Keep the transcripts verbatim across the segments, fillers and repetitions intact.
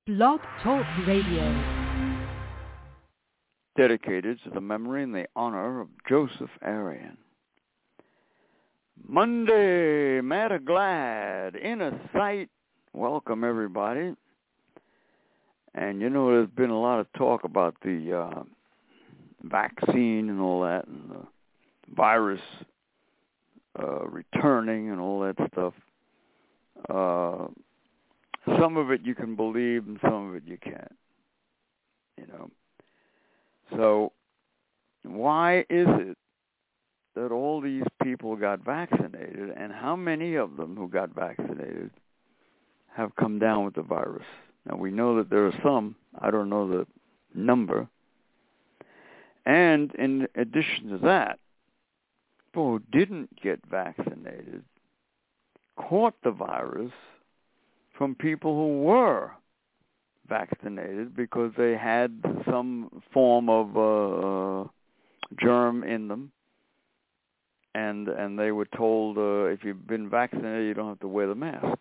Blog Talk Radio. Dedicated to the memory and the honor of Joseph Arian. Monday, Matter Glad, Inner Sight. Welcome, everybody. And you know, there's been a lot of talk about the uh, vaccine and all that, and the virus uh, returning and all that stuff. Uh, some of it you can believe and some of it you can't, you know. So why is it that all these people got vaccinated, and how many of them who got vaccinated have come down with the virus? Now, we know that there are some. I don't know the number. And in addition to that, people who didn't get vaccinated caught the virus from people who were vaccinated because they had some form of uh, germ in them, and and they were told uh, if you've been vaccinated, you don't have to wear the mask.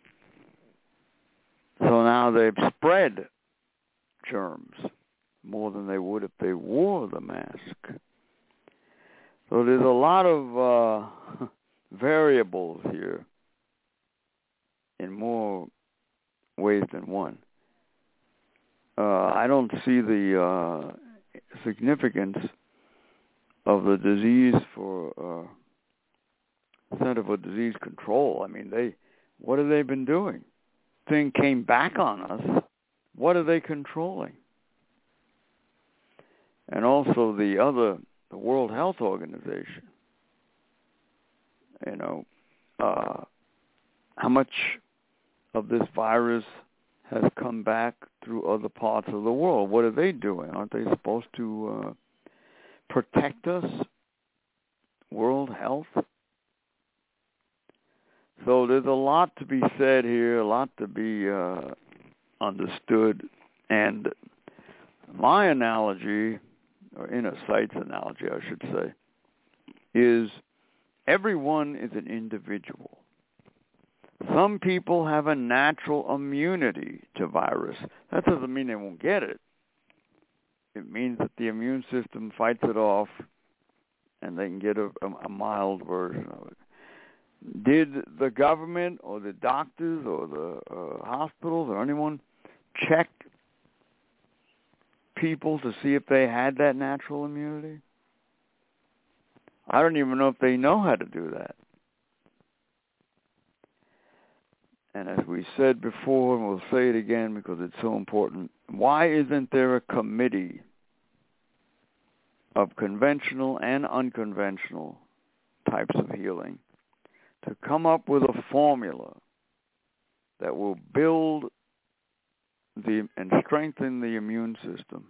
So now they've spread germs more than they would if they wore the mask. So there's a lot of uh, variables here in more ways than one. Uh, I don't see the uh, significance of the disease for uh, Center for Disease Control. I mean, they what have they been doing? Thing came back on us. What are they controlling? And also the other, the World Health Organization. You know, uh, how much of this virus has come back through other parts of the world? What are they doing? Aren't they supposed to uh, protect us? World Health? So there's a lot to be said here, a lot to be uh, understood. And my analogy, or Inner Sight's analogy, I should say, is everyone is an individual. Some people have a natural immunity to virus. That doesn't mean they won't get it. It means that the immune system fights it off and they can get a, a mild version of it. Did the government or the doctors or the uh, hospitals or anyone check people to see if they had that natural immunity? I don't even know if they know how to do that. And as we said before, and we'll say it again because it's so important, why isn't there a committee of conventional and unconventional types of healing to come up with a formula that will build the and strengthen the immune system?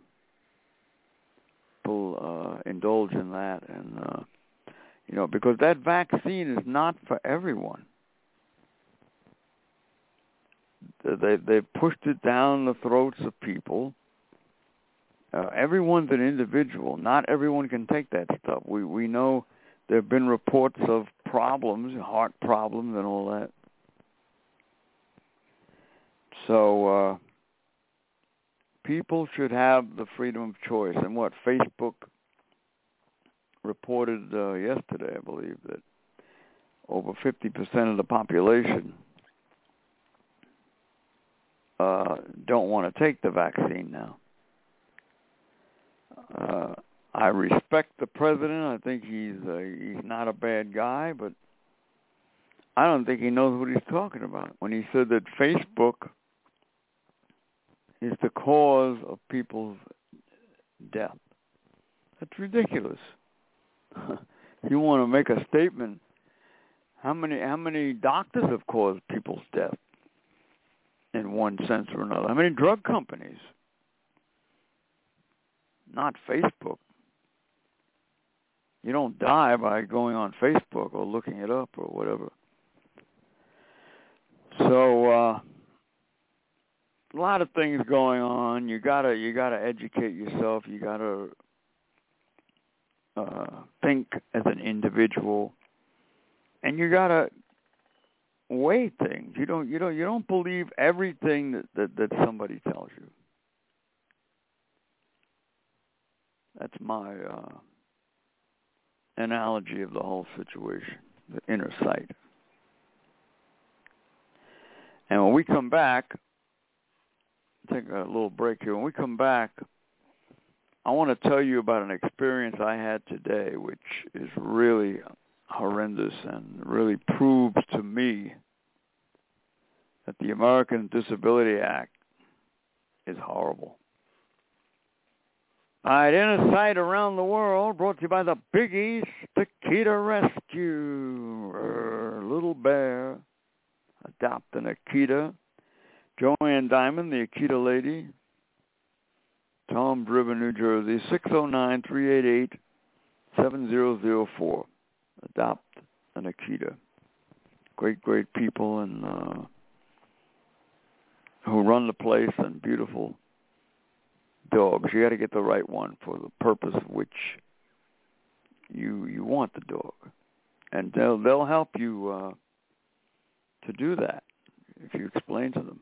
People uh, indulge in that, and uh, you know, because that vaccine is not for everyone. They they pushed it down the throats of people. Uh, everyone's an individual. Not everyone can take that stuff. We we know there have been reports of problems, heart problems, and all that. So uh, people should have the freedom of choice. And what Facebook reported uh, yesterday, I believe, that over fifty percent of the population Uh, don't want to take the vaccine now. Uh, I respect the president. I think he's uh, he's not a bad guy, but I don't think he knows what he's talking about when he said that Facebook is the cause of people's death. That's ridiculous. You want to make a statement? How many how many doctors have caused people's death? In one sense or another. How many drug companies? Not Facebook. You don't die by going on Facebook or looking it up or whatever. So uh, a lot of things going on. You gotta you gotta educate yourself. You gotta uh, think as an individual, and you gotta weigh things. You don't you don't you don't believe everything that, that, that somebody tells you. That's my uh, analogy of the whole situation, the inner sight. And when we come back, take a little break here. When we come back, I want to tell you about an experience I had today, which is really horrendous and really proves to me that the American Disability Act is horrible. All right, Inner Sight Around the World, brought to you by the Big East Akita Rescue. Uh, little bear, adopt an Akita. Joanne Diamond, the Akita lady. Toms River, New Jersey, six oh nine, three eight eight, seven zero zero four. Adopt an Akita. Great, great people and uh, who run the place, and beautiful dogs. You got to get the right one for the purpose of which you you want the dog, and they'll they'll help you uh, to do that if you explain to them.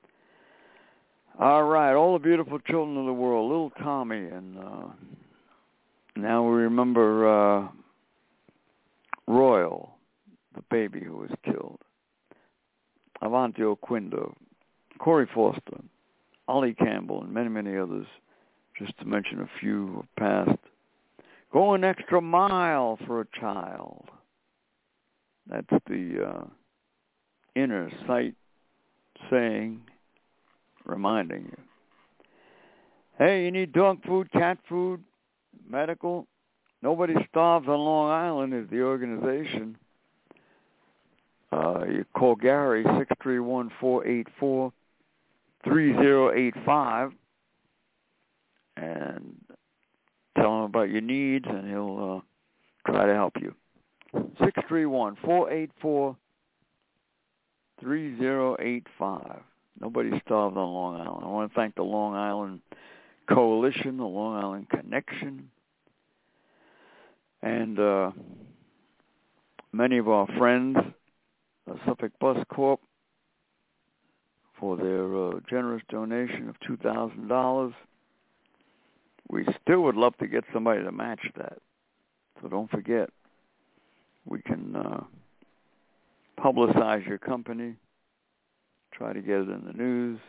All right, all the beautiful children of the world, little Tommy, and uh, now we remember uh, Royal, the baby who was killed, Avanti Oquindo, Corey Foster, Ollie Campbell, and many, many others, just to mention a few who have passed. Go an extra mile for a child. That's the uh, inner sight saying, reminding you. Hey, you need dog food, cat food, medical? Nobody Starves on Long Island is the organization. Uh, you call Gary, six three one, four eight four, three zero eight five, and tell him about your needs, and he'll uh, try to help you. six three one, four eight four, three zero eight five. Nobody Starves on Long Island. I want to thank the Long Island Coalition, the Long Island Connection, and uh, many of our friends, the Suffolk Bus Corp, for their uh, generous donation of two thousand dollars. We still would love to get somebody to match that. So don't forget, we can uh, publicize your company, try to get it in the news.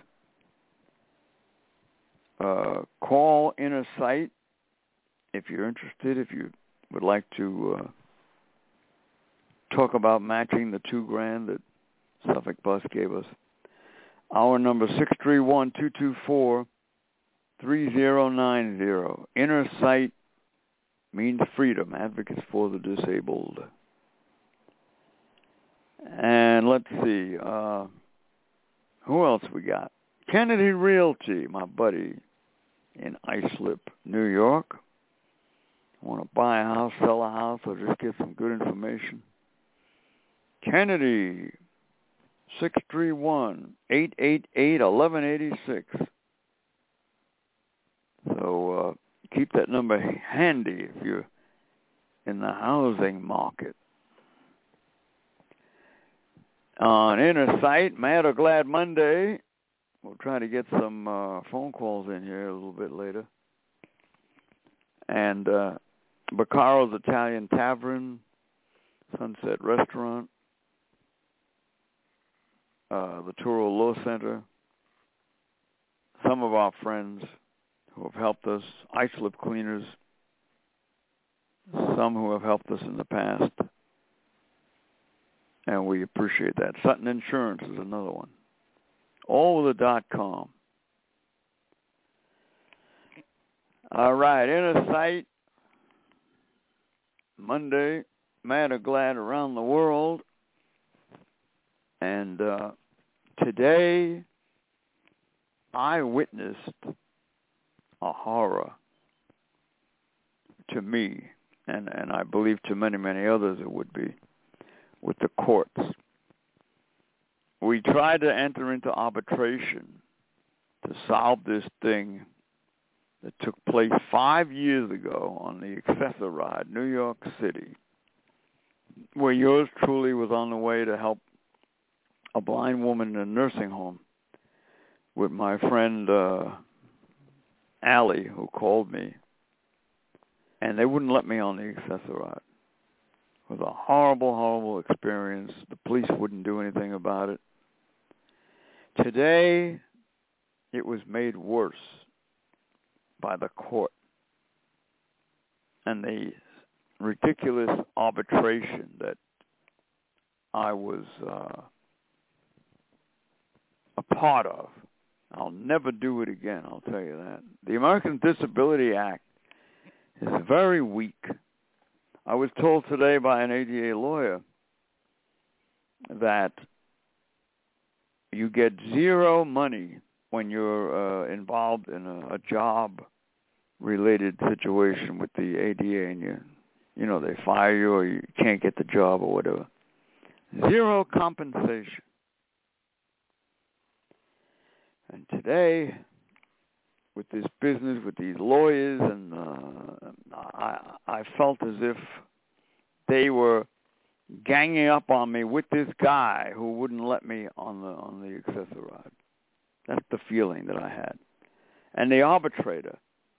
Uh, call Inner Sight if you're interested, if you would like to uh, talk about matching the two grand that Suffolk Bus gave us. Our number, six three one, two two four, three zero nine zero. Inner Sight means freedom, advocates for the disabled. And let's see, uh, who else we got? Kennedy Realty, my buddy in Islip, New York. Want to buy a house, sell a house, or just get some good information? Kennedy, six three one, eight eight eight, one one eight six. So uh, keep that number handy if you're in the housing market. On Inner Sight, Mad or Glad Monday, we'll try to get some uh, phone calls in here a little bit later. And uh, Baccaro's Italian Tavern, Sunset Restaurant, uh, the Turo Law Center, some of our friends who have helped us, Islip Cleaners, some who have helped us in the past, and we appreciate that. Sutton Insurance is another one. All with a dot com. All right, Inner Sight, Monday, Mad or Glad Around the World. And uh, today, I witnessed a horror to me, and, and I believe to many, many others it would be, with the courts. We tried to enter into arbitration to solve this thing that took place five years ago on the Access-A-Ride, New York City, where yours truly was on the way to help a blind woman in a nursing home with my friend uh, Allie, who called me, and they wouldn't let me on the Access-A-Ride. It was a horrible, horrible experience. The police wouldn't do anything about it. Today, it was made worse by the court and the ridiculous arbitration that I was uh, a part of. I'll never do it again, I'll tell you that. The American Disability Act is very weak. I was told today by an A D A lawyer that you get zero money when you're uh, involved in a, a job-related situation with the A D A, and you, you know, they fire you or you can't get the job or whatever. Zero compensation. And today, with this business, with these lawyers, and uh, I, I felt as if they were ganging up on me with this guy who wouldn't let me on the on the Access-A-Ride. That's the feeling that I had. And the arbitrator,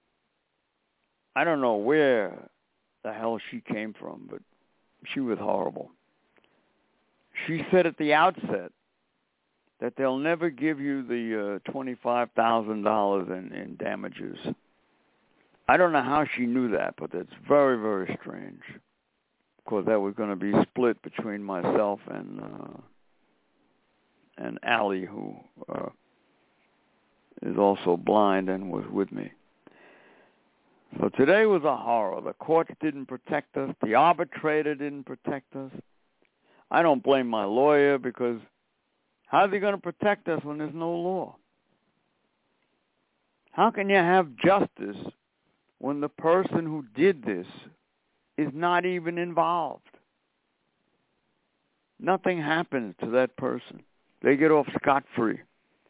I don't know where the hell she came from, but she was horrible. She said at the outset that they'll never give you the uh, twenty-five thousand dollars in, in damages. I don't know how she knew that, but that's very, very strange. Of course, that was going to be split between myself and uh, and Allie, who uh, is also blind and was with me. So today was a horror. The courts didn't protect us. The arbitrator didn't protect us. I don't blame my lawyer, because how are they going to protect us when there's no law? How can you have justice when the person who did this is not even involved? Nothing happens to that person. They get off scot-free.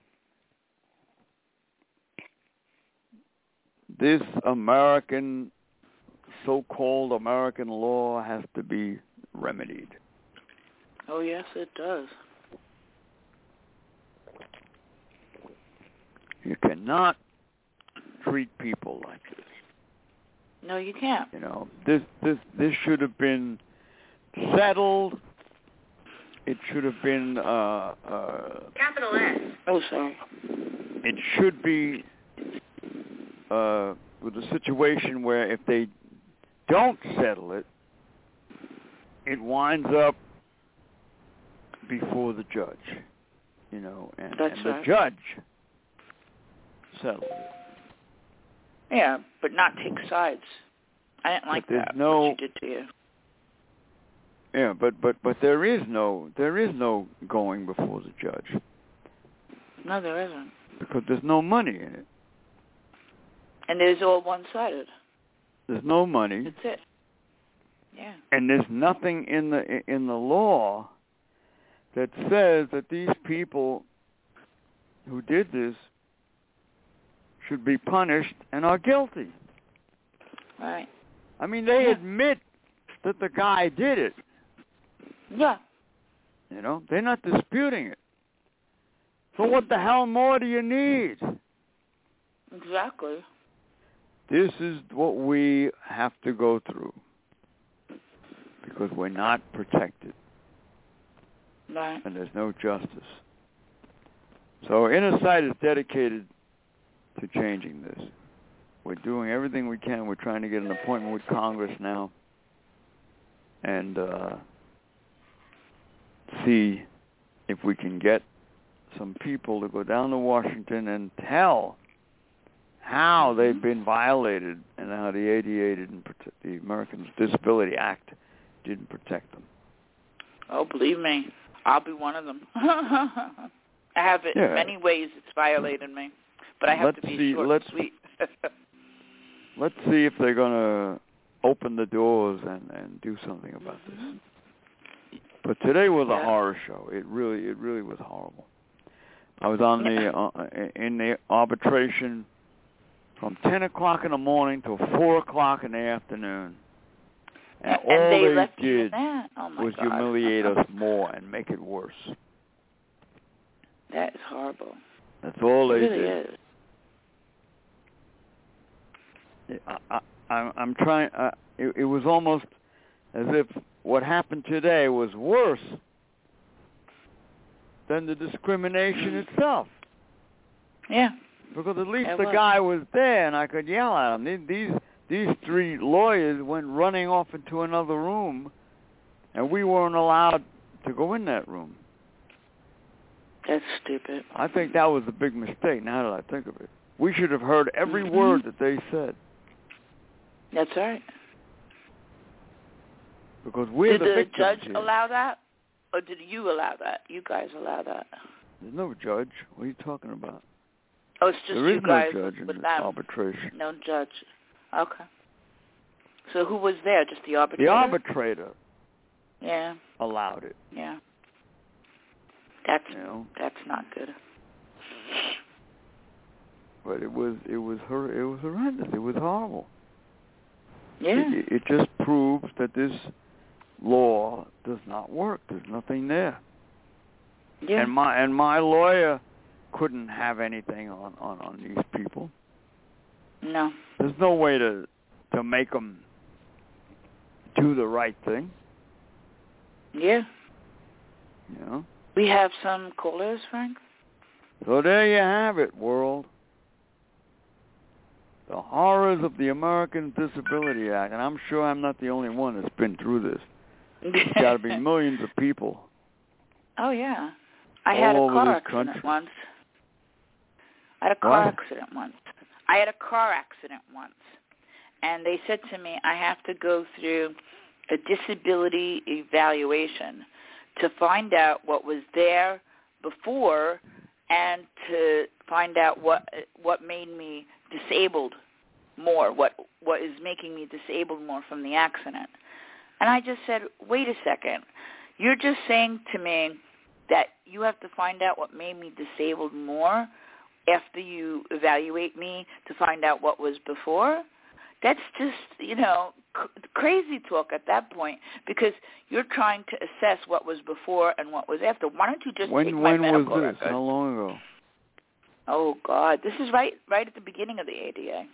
This American, so-called American law has to be remedied. Oh, yes, it does. You cannot treat people like this. No, you can't. You know, this this this should have been settled. It should have been uh, uh, capital S. Oh, sorry. It should be uh, with a situation where if they don't settle it, it winds up before the judge. You know, and, That's and the right. judge settled it. Yeah, but not take sides. I didn't like that. No, what she did to you. Yeah, but, but, but there is no there is no going before the judge. No, there isn't. Because there's no money in it. And it is all one-sided. There's no money. That's it. Yeah. And there's nothing in the in the law that says that these people who did this should be punished and are guilty. Right. I mean, they yeah. admit that the guy did it. Yeah. You know, they're not disputing it. So what the hell more do you need? Exactly. This is what we have to go through because we're not protected. Right. And there's no justice. So Inner Sight is dedicated to changing this. We're doing everything we can. We're trying to get an appointment with Congress now and uh, see if we can get some people to go down to Washington and tell how they've been violated and how the A D A didn't protect, the Americans Disability Act didn't protect them. Oh, believe me, I'll be one of them. I have it yeah. in many ways. It's violated me, but I have let's to be see, short let's, and sweet. Let's see if they're going to open the doors and, and do something about mm-hmm. this. But today was yeah. a horror show. It really, it really was horrible. I was on the uh, in the arbitration from ten o'clock in the morning till four o'clock in the afternoon, and, and all they, they left did oh was God. humiliate us more and make it worse. That is horrible. That's all it they really did. Is. I, I, I'm, I'm trying. Uh, it, it was almost as if what happened today was worse than the discrimination Mm. itself. Yeah. Because at least It the was. guy was there, and I could yell at him. These, these these three lawyers went running off into another room, and we weren't allowed to go in that room. That's stupid. I think that was a big mistake. Now that I think of it, we should have heard every Mm-hmm. word that they said. That's right. Because we're did the, the victims judge here. allow that, or did you allow that? You guys allow that? There's no judge. What are you talking about? Oh, it's just there you is guys no judge with, in with this them. arbitration. No judge. Okay. So who was there? Just the arbitrator? The arbitrator Yeah. allowed it. Yeah. That's You know, that's not good. but it was it was hor- it was horrendous. It was horrible. Yeah. It, it just proves that this law does not work. There's nothing there. Yeah. And my and my lawyer couldn't have anything on, on, on these people. No. There's no way to to make them do the right thing. Yeah. You know. We have some callers, Frank. So there you have it, world. The horrors of the American Disability Act, and I'm sure I'm not the only one that's been through this. There's got to be millions of people. Oh yeah, I all had a over car this accident country. once. I had a car What? accident once. I had a car accident once, and they said to me, I have to go through a disability evaluation to find out what was there before and to find out what what made me disabled more, what what is making me disabled more from the accident. And I just said, wait a second. You're just saying to me that you have to find out what made me disabled more after you evaluate me to find out what was before? That's just, you know, c- crazy talk at that point, because you're trying to assess what was before and what was after. Why don't you just when take my when medical was this? record? How long ago? Oh, God. This is right right at the beginning of the A D A.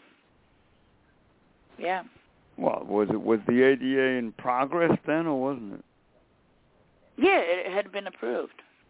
Yeah. Well, was it was the A D A in progress then, or wasn't it? Yeah, it had been approved.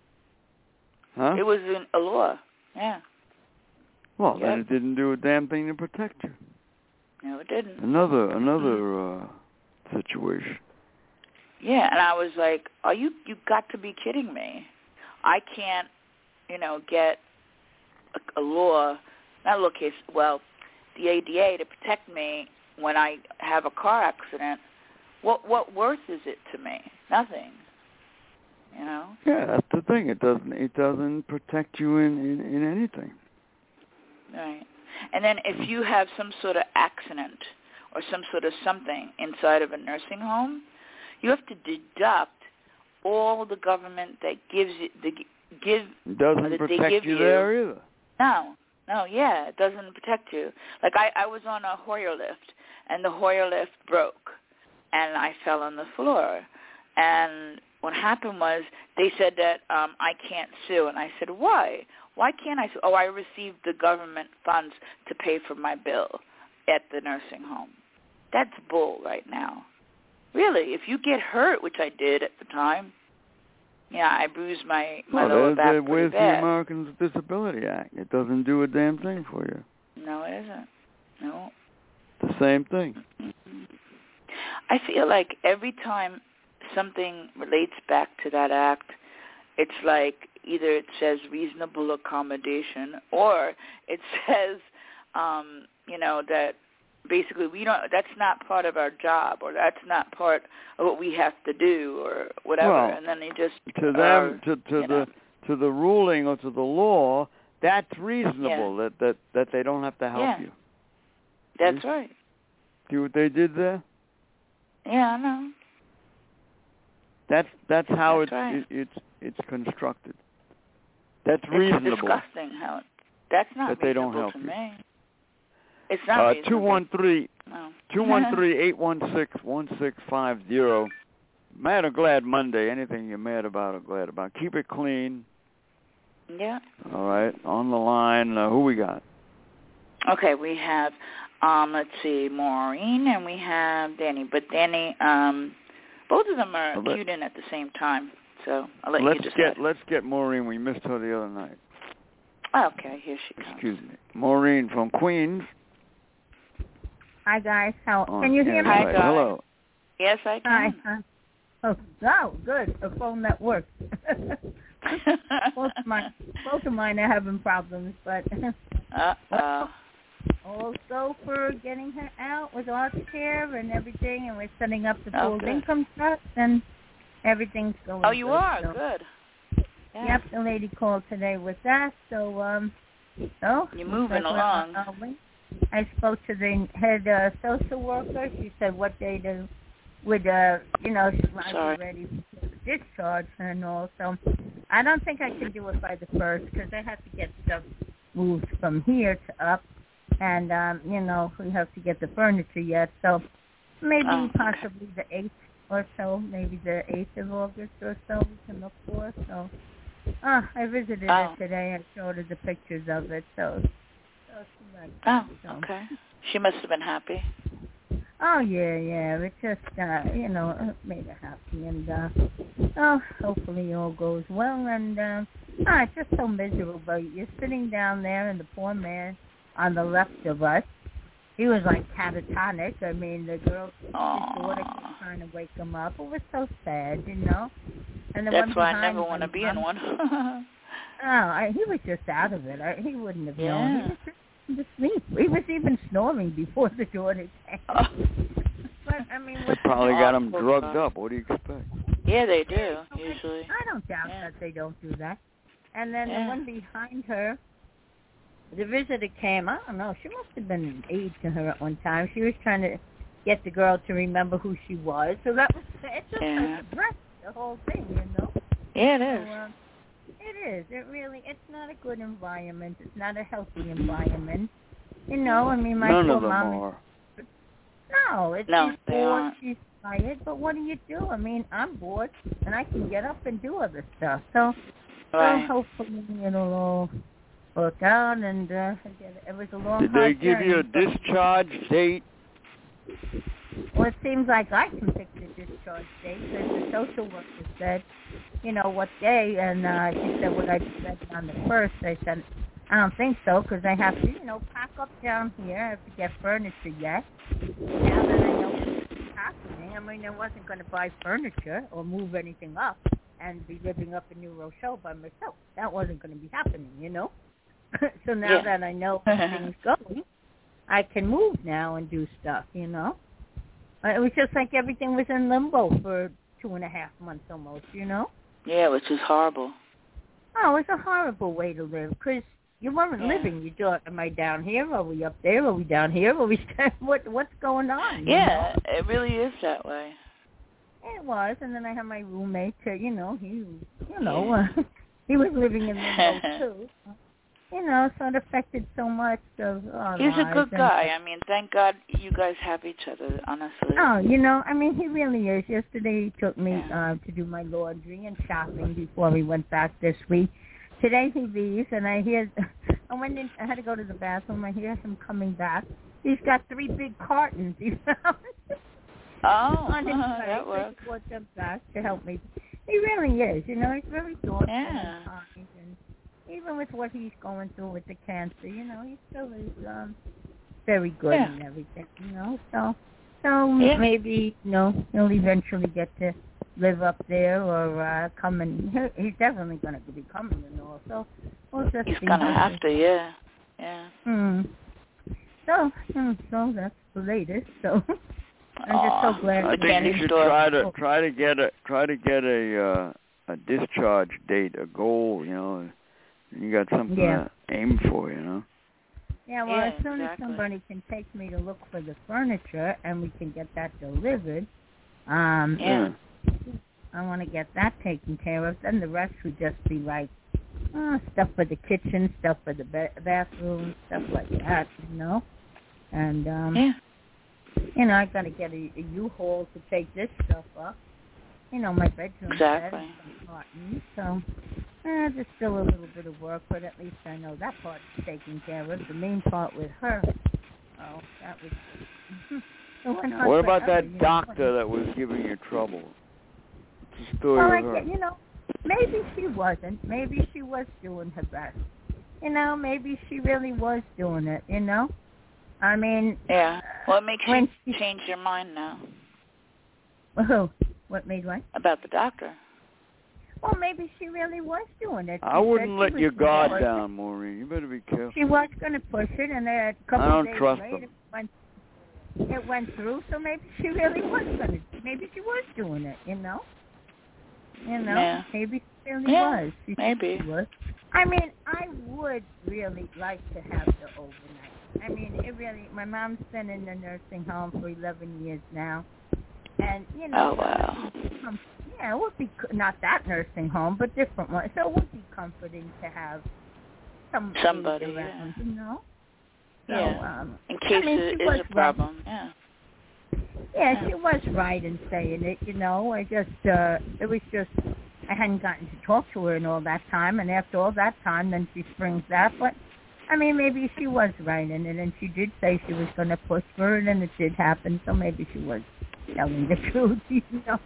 Huh? It was in a law. Yeah. Well, Yep. then it didn't do a damn thing to protect you. No, it didn't. Another another uh, situation. Yeah, and I was like, "Are you? You got to be kidding me! I can't, you know, get a, a law, not a law case. Well, the A D A to protect me when I have a car accident. What what worth is it to me? Nothing. You know? Yeah, that's the thing. It doesn't it doesn't protect you in, in, in anything. Right. And then if you have some sort of accident or some sort of something inside of a nursing home, you have to deduct all the government that gives you the give It doesn't that they protect give you, you there either. No, no, yeah, it doesn't protect you. Like I, I was on a Hoyer lift, and the Hoyer lift broke, and I fell on the floor. And what happened was they said that um, I can't sue, and I said, why? Why can't I sue? Oh, I received the government funds to pay for my bill at the nursing home. That's bull right now. Really, if you get hurt, which I did at the time, yeah, I bruised my, my Well, lower there, back there, pretty where's bad. the Americans with Disability Act? It doesn't do a damn thing for you. No, it isn't. No. The same thing. I feel like every time something relates back to that act, it's like either it says reasonable accommodation or it says, um, you know, that basically we don't, that's not part of our job, or that's not part of what we have to do, or whatever. Well, and then they just to them, are, to, to the know. to the ruling or to the law, that's reasonable. Yeah. That that that they don't have to help Yeah. you. That's See? right. See what they did there? Yeah, I know. That's that's how That's it, right. it it's it's constructed. That's It's reasonable. disgusting how it, that's not that they don't reasonable help to you. me. It's not Uh, reasonable. two one three No. two one three eight one six one six five zero. Mad or glad Monday? Anything you're mad about or glad about? Keep it clean. Yeah. All right. On the line, uh, who we got? Okay, we have, um, let's see, Maureen, and we have Danny. But Danny, um, both of them are Let, queued in at the same time, so I'll let let's you decide. get let's get Maureen. We missed her the other night. Okay, here she comes. Excuse me, Maureen from Queens. Hi guys, how On can you hear me? Hi, guys. Hello. Yes, I Hi. can. Uh, oh, oh, good. A phone that works. both of mine, both of mine are having problems, but uh-oh. also for getting her out with our care and everything, and we're setting up the pooled oh, income trust, and everything's going. Oh, you good, are so. good. Yeah. Yep, the lady called today with that, so um, so you're moving like along. I spoke to the head uh, social worker. She said what day to would uh you know she might Sorry. be ready for discharge and all. So I don't think I can do it by the first because I have to get stuff moved from here to up, and um you know we have to get the furniture yet. So maybe oh, possibly the eighth or so, maybe the eighth of August or so we can look for. So uh, I visited oh. it today and showed her the pictures of it. So. So she liked oh, it, so. okay. She must have been happy. Oh yeah, yeah. It just, uh, you know, it made her happy, and uh, oh, hopefully all goes well. And uh, ah, it's just so miserable. You're sitting down there, and the poor man on the left of us, he was like catatonic. I mean, the girl, his daughter, was trying to wake him up. It was so sad, you know. And the That's one why I behind never want to be in one. oh, I, he was just out of it. I, he wouldn't have yeah. known. He was just asleep. He was even snoring before the daughter came. Oh. But I mean, They probably got him drugged up. What do you expect? Yeah, they do usually. I don't doubt yeah. that they don't do that. And then yeah. the one behind her, the visitor came. I don't know. She must have been an aide to her at one time. She was trying to get the girl to remember who she was. So that was it's just yeah. like a breath, the whole thing, you know. Yeah, it is. So, uh, it is. It really. It's not a good environment. It's not a healthy environment. You know. I mean, my None poor of them mom. are. No, it's no, she's they bored. aren't. She's tired. But what do you do? I mean, I'm bored, and I can get up and do other stuff. So, Right. so hopefully it'll all work out. And uh, it was a long. Did they hard give journey, you a discharge date? Well, it seems like I can pick the discharge date because the social worker said, you know, what day, and uh, she said, would I be ready on the first? I said, I don't think so because I have to, you know, pack up down here. I have to get furniture yet. Now that I know what's happening, I mean, I wasn't going to buy furniture or move anything up and be living up in New Rochelle by myself. That wasn't going to be happening, you know. So now yeah. that I know where things going, I can move now and do stuff, you know. It was just like everything was in limbo for two and a half months almost, you know. Yeah, which is horrible. Oh, it's a horrible way to live because you weren't yeah. living. You thought, am I down here? Are we up there? Are we down here? Are we what? What's going on? Yeah, know? it really is that way. It was, and then I had my roommate. Uh, you know, he, you know, uh, he was living in limbo too. You know, so it affected so much of our He's lives. a good and, guy. I mean, thank God you guys have each other, honestly. Oh, you know, I mean, he really is. Yesterday he took me yeah. uh, to do my laundry and shopping before we went back this week. Today he leaves, and I hear, I went in, I had to go to the bathroom. I hear him coming back. He's got three big cartons, you know. Oh, on his uh, plate. that works. He brought them back to help me. He really is, you know. He's very thoughtful Yeah. and kind, and even with what he's going through with the cancer, you know, he still is um, very good yeah. and everything, you know. So, so yeah. maybe, you know, he'll eventually get to live up there or uh, come and he, he's definitely going to be coming and all. So we'll just He's see. going to have to, yeah. Yeah. Hmm. So, hmm, so that's the latest. So I'm Aww. just so glad. I we think candy you should store. try to try to get a try to get a uh, a discharge date, a goal. You know, you got something Yeah. to aim for. You know. Yeah, well, Yeah, as soon exactly. as somebody can take me to look for the furniture and we can get that delivered, um, Yeah. I want to get that taken care of. Then the rest would just be like uh, stuff for the kitchen, stuff for the ba- bathroom, stuff like that, you know. And um, yeah. you know, I got to get a, a U-Haul to take this stuff up. You know, my bedroom Exactly. bed is important, so Eh, there's still a little bit of work, but at least I know that part is taken care of. The main part with her, oh, that was... it went on What about forever, that you doctor know? that was giving you trouble? What's the story Well, with I, her? get- you know, maybe she wasn't. Maybe she was doing her best. You know, maybe she really was doing it, you know? I mean... Yeah. What makes when you she, change your mind now who? What made what? about the doctor? Well, maybe she really was doing it. She I wouldn't said let she was your gonna guard push down, Maureen. You better be careful. it. She was going to push it, and then a couple I don't days trust later, them. it went, it went through, so maybe she really was going to... Maybe she was doing it, you know? You know? Yeah. Maybe she really Yeah, was. She maybe. She was. I mean, I would really like to have the overnight. I mean, it really... My mom's been in the nursing home for eleven years now. And, you know... Oh, wow. Um, yeah, it would be... Not that nursing home, but different ones. So it would be comforting to have some Somebody, around, yeah. you know? So, Yeah. um, In case I mean, it she is was a problem, yeah. yeah, she was right in saying it, you know. I just, uh, it was just, I hadn't gotten to talk to her in all that time, and after all that time, then she springs that. But, I mean, maybe she was right in it, and she did say she was going to push for it, and it did happen, so maybe she was telling the truth, you know.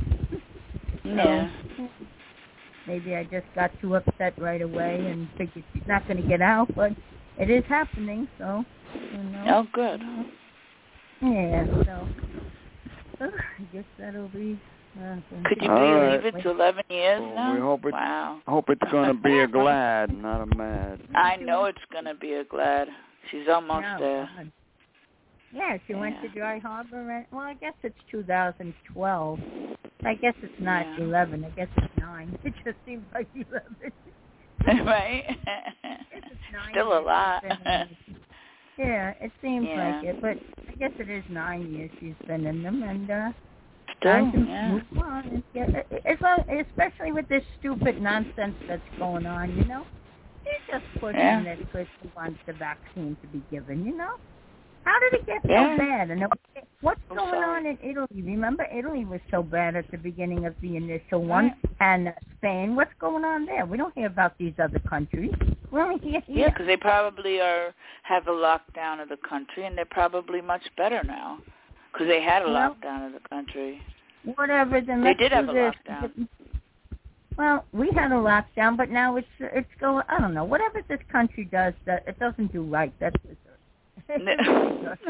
Yeah. So, maybe I just got too upset right away and figured she's not going to get out, but it is happening, so, you know. Oh, good. Yeah, so, uh, I guess that'll be... Uh, Could you All believe right. it's eleven years Well, now? we hope it- Wow. I hope it's going to be a glad, not a mad. I know it's going to be a glad. She's almost No, there. God. Yeah, she went to Yeah. Dry Harbor, and, well, I guess it's two thousand twelve. I guess it's not Yeah. eleven. I guess it's nine. It just seems like eleven. Right? It's nine Still a years lot. she's been in them. Yeah, it seems Yeah. like it, but I guess it is nine years she's been in them, and uh, Still, time to yeah. move on. And get, it's all, especially with this stupid nonsense that's going on, you know. They're just pushing Yeah. that Christy wants the vaccine to be given, you know. How did it get Yeah. so bad? And what's I'm going sorry. on in Italy? Remember, Italy was so bad at the beginning of the initial one, Right. and uh, Spain. What's going on there? We don't hear about these other countries. We only hear Yeah, here. because they probably are have a lockdown of the country, and they're probably much better now because they had a Well, lockdown of the country. Whatever. Then They let's did do have a this. lockdown. Well, we had a lockdown, but now it's it's going. I don't know. Whatever this country does, that it doesn't do right. That's for sure. It really does.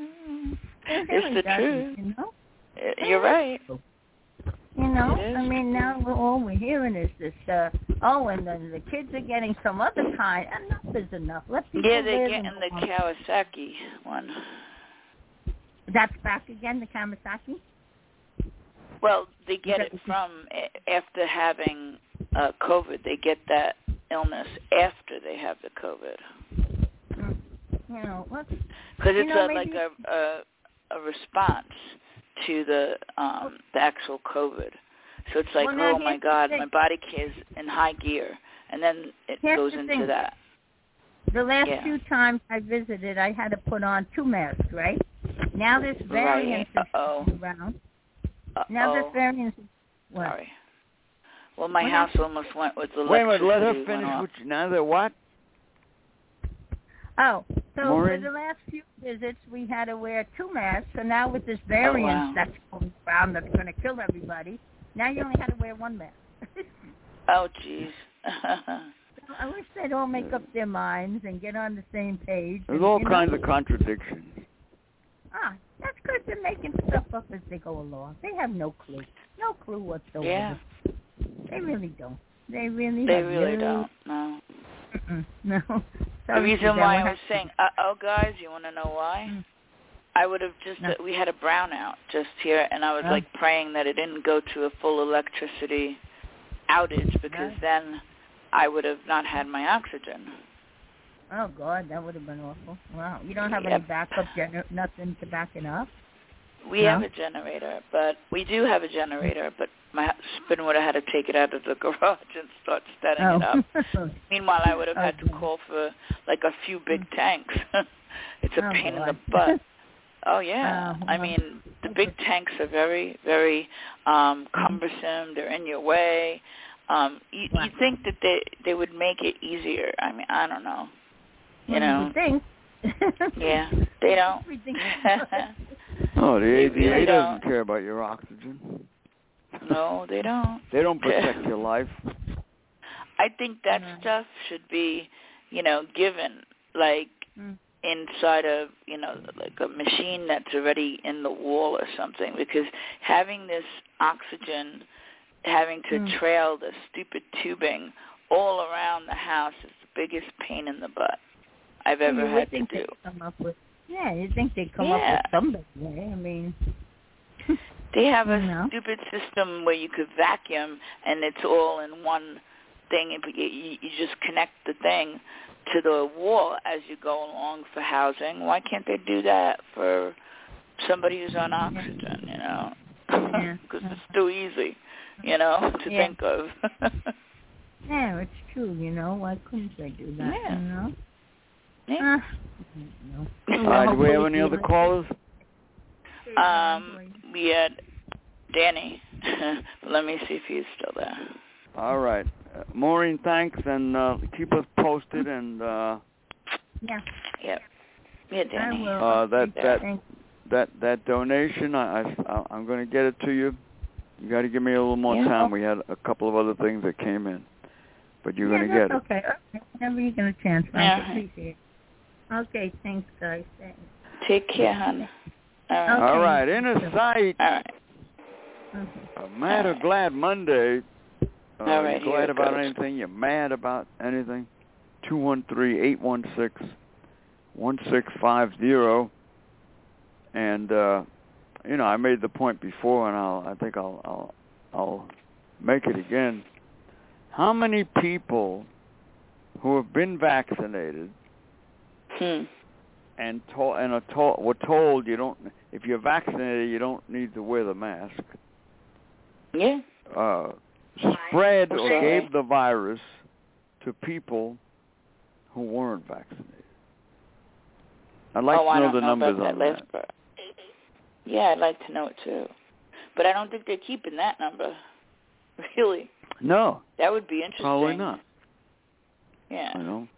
It really It's the doesn't, truth. you know. You're right. You know, It is. I mean, now we're, all we're hearing is this, uh, oh, and then the kids are getting some other kind. Enough is enough. Let people Yeah, they're live getting and the go on. Kawasaki one. That's back again, the Kawasaki? Well, they get Is it that- from a- after having uh, COVID. They get that illness after they have the COVID. Mm. You know, let's, Because You it's know, a, like maybe- a, a a response to the um the actual COVID. So it's like, Well, now oh my here's the God, thing. my body is in high gear, and then it Here's goes the into thing. that. the last Yeah. few times I visited, I had to put on two masks, right? Now this variant Right. is Uh-oh. around. Now this Uh-oh. variant is what? Sorry. Well, my What house happened? almost went with Wait a minute, electricity. let her went finish off. what you, now that what? Oh, so Maureen? for the last few visits, we had to wear two masks. So now with this variant wow. that's going around that's going to kill everybody, now you only had to wear one mask. Oh, jeez. I wish they'd all make up their minds and get on the same page. There's and, all you know, kinds of contradictions. Ah, that's because they're making stuff up as they go along. They have no clue. No clue whatsoever. Yeah. They really don't. They really They have really no, don't. No. Mm-mm, no. The Sorry reason for them. why We'll I have was to- saying, uh-oh, guys, you want to know why? Mm. I would have just, No. uh, we had a brownout just here, and I was, Oh. like, praying that it didn't go to a full electricity outage because Right. then I would have not had my oxygen. Oh, God, that would have been awful. Wow. You don't have Yep. any backup, gener- nothing to back it up? We No? have a generator, but we do have a generator, but my husband would have had to take it out of the garage and start setting Oh. it up. Meanwhile, I would have Oh, had to yeah. call for, like, a few big tanks. It's a Oh, pain in the boy. butt. Oh, yeah. Oh, I well. mean, the big tanks are very, very um, cumbersome. They're in your way. Um, you, Wow. you think that they they would make it easier? I mean, I don't know. You Well, know? you would think. Yeah, they don't. Oh, the A D A really doesn't don't. care about your oxygen. No, they don't. They don't protect your life. I think that No. stuff should be, you know, given like Mm. inside of, you know, like a machine that's already in the wall or something, because having this oxygen, having to Mm. trail the stupid tubing all around the house is the biggest pain in the butt I've ever you had would to think do. they'd come up with, yeah, you'd think they'd come Yeah. up with somebody, right? I mean, They have a you know. stupid system where you could vacuum and it's all in one thing, and you, you you just connect the thing to the wall as you go along for housing. Why can't they do that for somebody who's on oxygen, you know? Yeah. Because it's too easy, you know, to Yeah. think of. Yeah, it's true, you know. Why couldn't they do that, Yeah. you know? Yeah. Uh, I don't know. All right, do we have any other callers? Um, we had Danny. Let me see if he's still there. All right. Uh, Maureen, thanks, and uh, keep us posted. And uh, Yeah. Yep. Yeah, Danny. I will. uh, that that Thanks. that that donation, I, I I'm going to get it to you. You got to give me a little more Yeah. time. We had a couple of other things that came in, but you're yeah, going to get it. that's okay. Okay. Whenever you get a chance, I Yeah. appreciate it. Okay, thanks, guys. Thanks. Take care, hon. All right. Okay. All right. Inner sight. All right. Okay. A mad or glad Monday. Uh, All right, you here glad it about goes. anything? You're mad about anything? Two one three eight one six one six five zero. And uh, you know, I made the point before, and I'll I think I'll I'll I'll make it again. How many people who have been vaccinated Hmm. and told and are told were told you don't, if you're vaccinated, you don't need to wear the mask, Yeah. uh, spread or Okay. gave the virus to people who weren't vaccinated? I'd like oh, to I know don't the know numbers about that on last that. part. Yeah, I'd like to know it too. But I don't think they're keeping that number. Really. No, That would be interesting. probably not. Yeah. You know.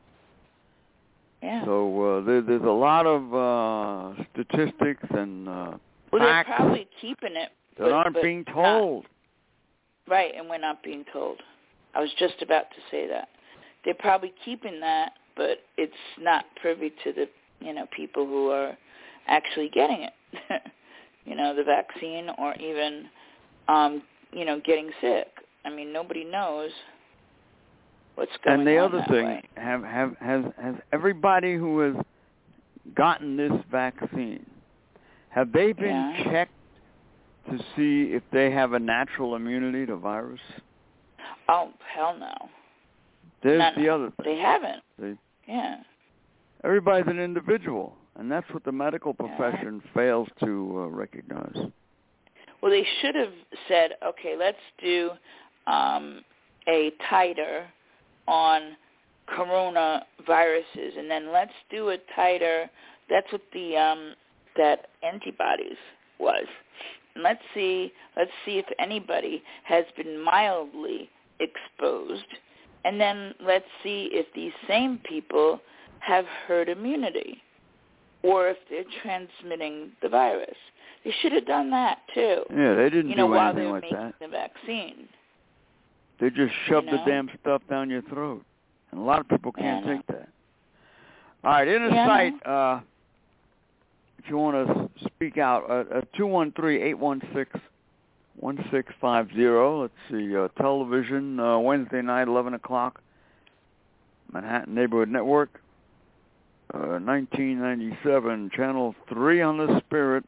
Yeah. So uh, there, there's a lot of uh, statistics and uh, well, they're facts probably keeping it. that but, aren't but being not- told. Right, and we're not being told. I was just about to say that. They're probably keeping that, but it's not privy to the, you know, people who are actually getting it. You know, the vaccine or even, um, you know, getting sick. I mean, nobody knows what's going on. And the other that thing, way. have have has has everybody who has gotten this vaccine, have they been Yeah. checked to see if they have a natural immunity to virus? Oh, hell no. There's No, the no. other thing. They haven't. See? Yeah. Everybody's an individual, and that's what the medical Yeah. profession fails to uh, recognize. Well, they should have said, okay, let's do um, a titer on coronaviruses, and then let's do a titer. That's what the um, that antibodies was. And let's see, let's see if anybody has been mildly exposed, and then let's see if these same people have herd immunity, or if they're transmitting the virus. They should have done that too. Yeah, they didn't You know, do while anything they're like making that. the vaccine. They just shoved You know? the damn stuff down your throat. And a lot of people Yeah, can't I know. take that. All right, Inner Yeah, I Sight, uh, if you want to speak out, uh, uh, two one three eight one six one six five zero. Let's see, uh, television, uh, Wednesday night, eleven o'clock, Manhattan Neighborhood Network, uh, nineteen ninety-seven, Channel three on the Spirit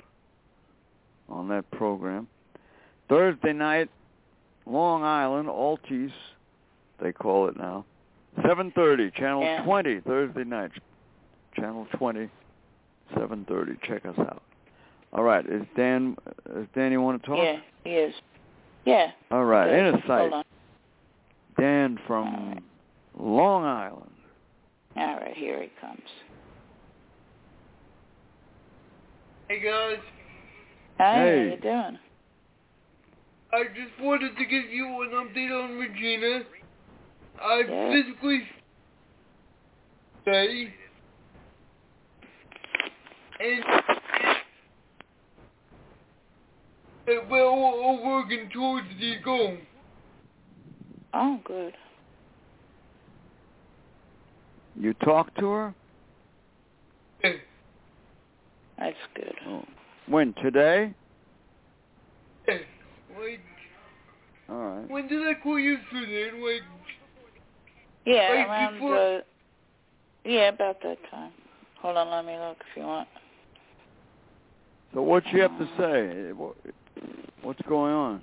on that program. Thursday night, Long Island, Altis, they call it now, seven thirty, Channel Yeah. twenty, Thursday night, Channel twenty, seven thirty. Check us out. All right, is Dan, is Dan, you want to talk? Yeah, he is. Yeah. All right, Okay. Inner Sight, Hold on. Dan All from right. Long Island. All right, here he comes. Hey guys, Hi, Hey. how you doing? I just wanted to give you an update on Regina. I Yeah. physically say, and that we're all working towards the goal. Oh, good. You talked to her? Yeah. That's good. Oh. When, today? Yeah. Like, all right. When did I call you yesterday? Like, Yeah, like around, before... uh, yeah, about that time. Hold on, let me look if you want. So what you have to say? What's going on?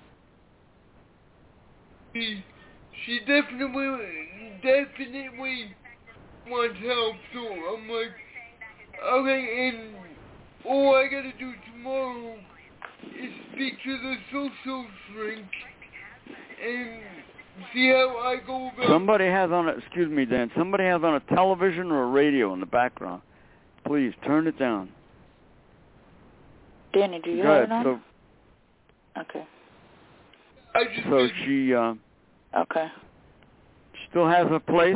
She, she definitely, definitely wants help, so I'm like, okay, and all I gotta do tomorrow is speak to the social shrink and see how I go about... Somebody has on a, excuse me, Dan, somebody has on a television or a radio in the background. Please, turn it down. Danny, do you Go have ahead. it on? So, okay. I just so said, she, uh, Okay. still has a place?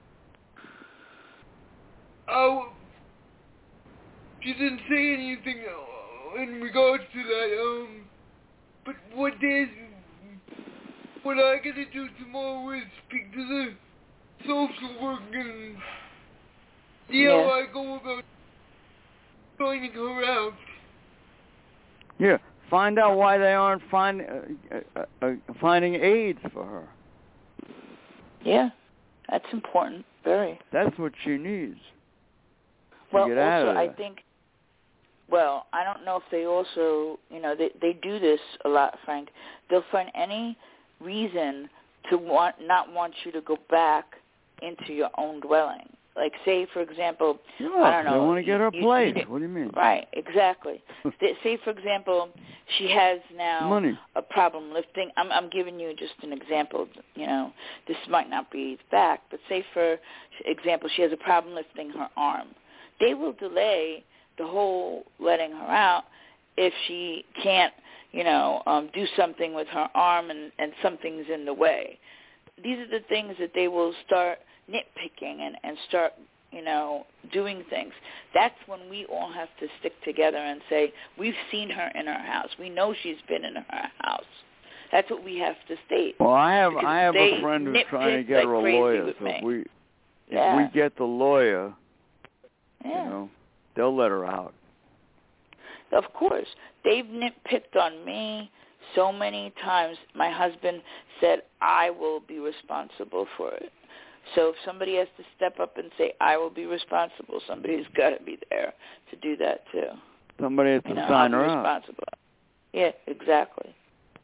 oh, she didn't say anything uh, in regards to that, um, but what there's, what I gotta do tomorrow is speak to the social work and see how Yeah. I go about finding her out. Yeah, find out why they aren't find, uh, uh, uh, finding aids for her. Yeah, that's important, very. That's what she needs to Well, get out also, of I there. think, well, I don't know if they also, you know, they, they do this a lot, Frank. They'll find any reason to want not want you to go back into your own dwelling. Like, say, for example, Yeah, I don't know. they want to get her you, place. You, what do you mean? Right, exactly. Say, for example, she has now Money. a problem lifting. I'm, I'm giving you just an example. You know, this might not be fact, but say, for example, she has a problem lifting her arm. They will delay the whole letting her out if she can't, you know, um, do something with her arm and, and something's in the way. These are the things that they will start nitpicking and, and start, you know, doing things. That's when we all have to stick together and say, we've seen her in her house. We know she's been in her house. That's what we have to state. Well, I have Because I have they a friend who's trying to nitpick get like her a crazy lawyer. with So me. if we if Yeah. we get the lawyer, Yeah. you know, they'll let her out. Of course. They've nitpicked on me so many times. My husband said, I will be responsible for it. So if somebody has to step up and say, I will be responsible, somebody's got to be there to do that too. Somebody has to You know, sign I'm her out. responsible. Yeah, exactly.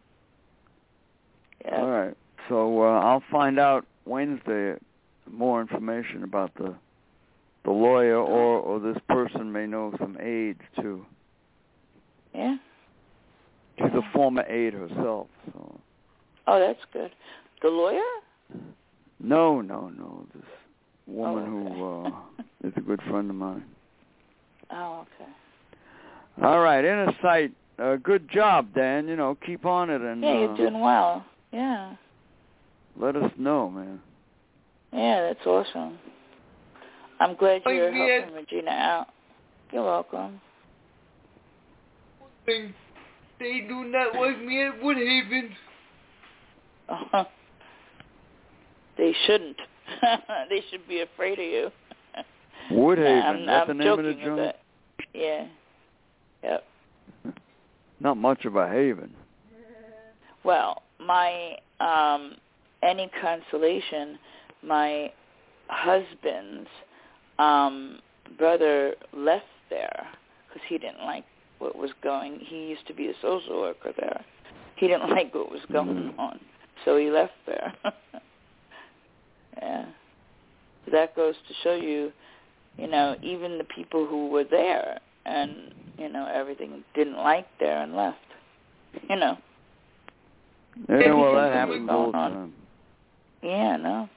Yeah. All right. So uh, I'll find out Wednesday more information about the the lawyer, or, or this person may know some aides too. Yeah. She's a former aide herself. So. Oh, that's good. The lawyer? No, no, no. This woman Oh, okay. who uh, is a good friend of mine. Oh, okay. All right, Inner Sight. Uh, good job, Dan. You know, keep on it and Yeah, you're uh, doing well. Yeah. let us know, man. Yeah, that's awesome. I'm glad Like you're me helping Regina out. You're welcome. They, they do not like me at Woodhaven. Uh-huh. They shouldn't. They should be afraid of you. Woodhaven. I'm, That's I'm the name of the joking with joint? that. Yeah. Yep. Not much of a haven. Well, my um, any consolation, my husband's um, brother left there because he didn't like what was going. He used to be a social worker there. He didn't like what was going Mm. on, so he left there. Yeah. That goes to show you, you know, even the people who were there and, you know, everything didn't like there and left. You know. Yeah, well, that Something happens was all the going on. time. Yeah, no.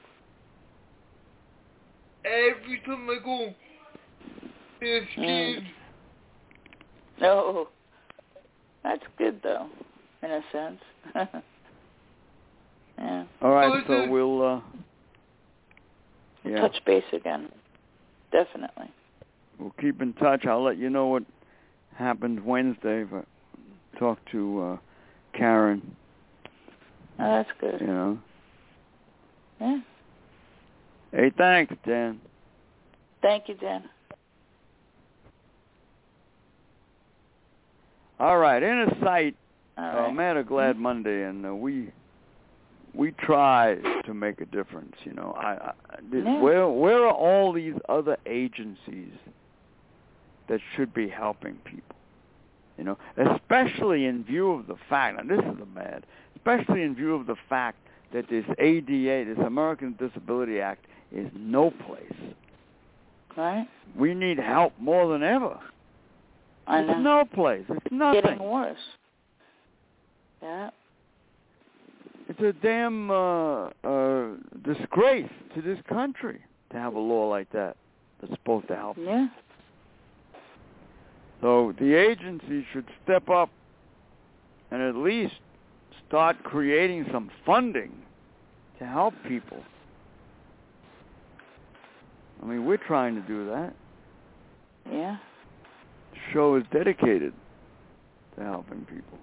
Every time I go, they're scared. Mm. No. That's good, though. in a sense. Yeah. All right, so we'll uh, yeah. touch base again. Definitely. We'll keep in touch. I'll let you know what happened Wednesday. But talk to uh, Karen. Oh, that's good. You know. Yeah. Hey, thanks, Dan. Thank you, Dan. All right, Inner Sight, All right. uh, Mad or Glad mm-hmm. Monday, and uh, we we try to make a difference. You know, I, I yeah. where where are all these other agencies that should be helping people? You know, especially in view of the fact, and this is a mad, especially in view of the fact that this A D A, this American Disability Act, is no place. Right. We need help more than ever. I it's know. no place. It's nothing. Getting worse. Yeah. It's a damn uh, uh, disgrace to this country to have a law like that that's supposed to help. Yeah. So the agency should step up and at least start creating some funding to help people. I mean, we're trying to do that. Yeah. The show is dedicated to helping people.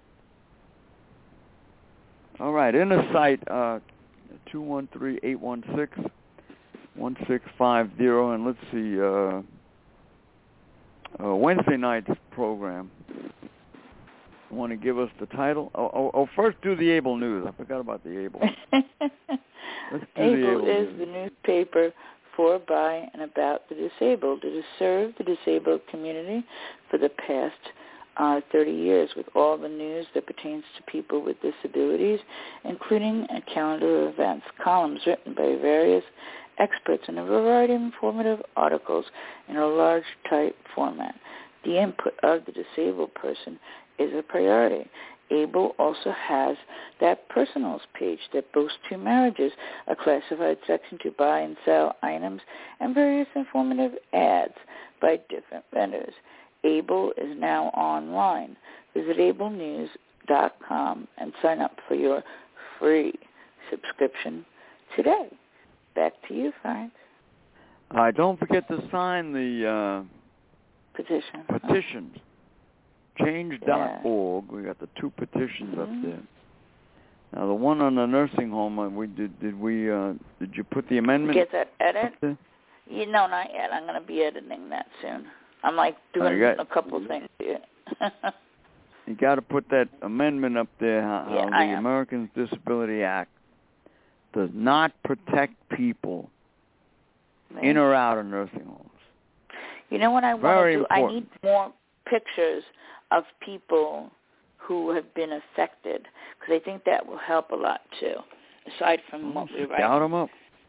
All right, Inner Sight, uh, two one three, eight one six, one six five zero, and let's see, uh, uh, Wednesday night's program. You want to give us the title? Oh, oh, oh, first do the Able News. I forgot about the Able. Let's do Able, the Able is News. the newspaper for, by, and about the disabled. It has served the disabled community for the past uh, thirty years with all the news that pertains to people with disabilities, including a calendar of events, columns written by various experts, and a variety of informative articles in a large type format. The input of the disabled person is a priority. Able also has that personals page that boasts two marriages, a classified section to buy and sell items, and various informative ads by different vendors. Able is now online. Visit able news dot com and sign up for your free subscription today. Back to you, Frank. All right, don't forget to sign the uh, petition. petitions. change dot org. Yeah. We got the two petitions mm-hmm. up there. Now the one on the nursing home, uh, we did. Did we? Uh, did you put the amendment? Get that edit? You know, not yet. I'm going to be editing that soon. I'm like doing got, a couple things here. You got to put that amendment up there. How, yeah, how the I am. Americans Disability Act does not protect people Man. in or out of nursing homes. You know what I want Very to do? important. I need more pictures of people who have been affected, because I think that will help a lot too, aside from Oh, what we write. Scout them up.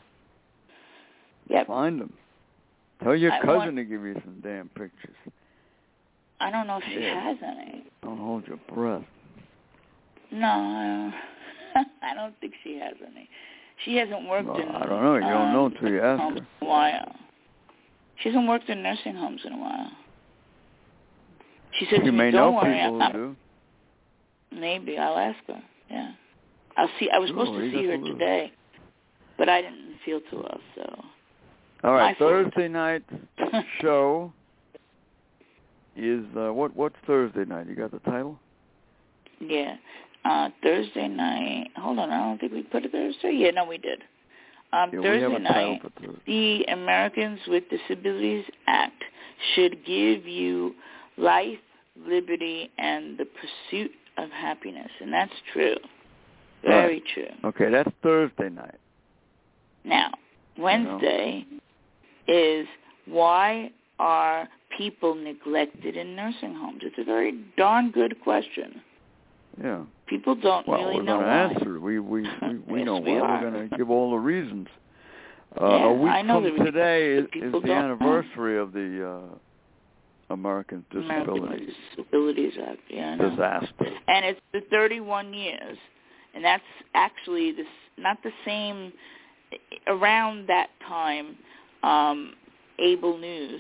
Yep. Find them. Tell your I cousin want, to give you some damn pictures. I don't know if she yeah. has any. Don't hold your breath. No, I don't, I don't think she has any. She hasn't worked well, in I don't know. You um, don't know until you ask homes her. in a while. She hasn't worked in nursing homes in a while. She said you to me, may don't know worry. people I'm, who do. Maybe. I'll ask her. Yeah. I'll see. I was Sure, supposed to you see her got to today, but I didn't feel too well, so. All right, My fault. Thursday night show is, uh, what? what's Thursday night? You got the title? Yeah. Uh, Thursday night, hold on, I don't think we put it Thursday. Yeah, no, we did. Um, yeah, Thursday we have a night, title for Thursday. the Americans with Disabilities Act should give you life, liberty, and the pursuit of happiness. And that's true. Very right. true. Okay, that's Thursday night. Now, Wednesday you know. is why are people neglected in nursing homes? It's a very darn good question. Yeah. People don't well, really we're know gonna why. answer. We we we, we yes, know we why. are. We're going to give all the reasons. Uh, yeah, a week I know from the today is, reasons, is the anniversary know. of the uh, American Disabilities American Disabilities Act. Yeah, I know. disaster. And it's the thirty-one years, and that's actually this not the same. Around that time, um, Able News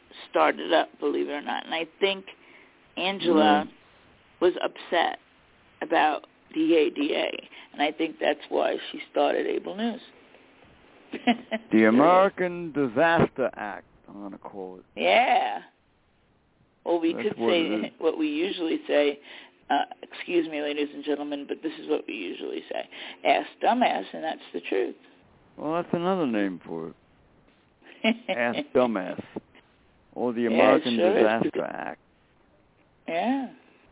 started up, believe it or not, and I think Angela mm. was upset about the A D A, and I think that's why she started Able News. The American Disaster Act, I'm going to call it. Yeah. Well, we That's could what say what we usually say, uh, excuse me, ladies and gentlemen, but this is what we usually say. Ask dumbass, and that's the truth. Well, that's another name for it. Ask dumbass. Or the Yeah, American sure Disaster is. Act. Yeah.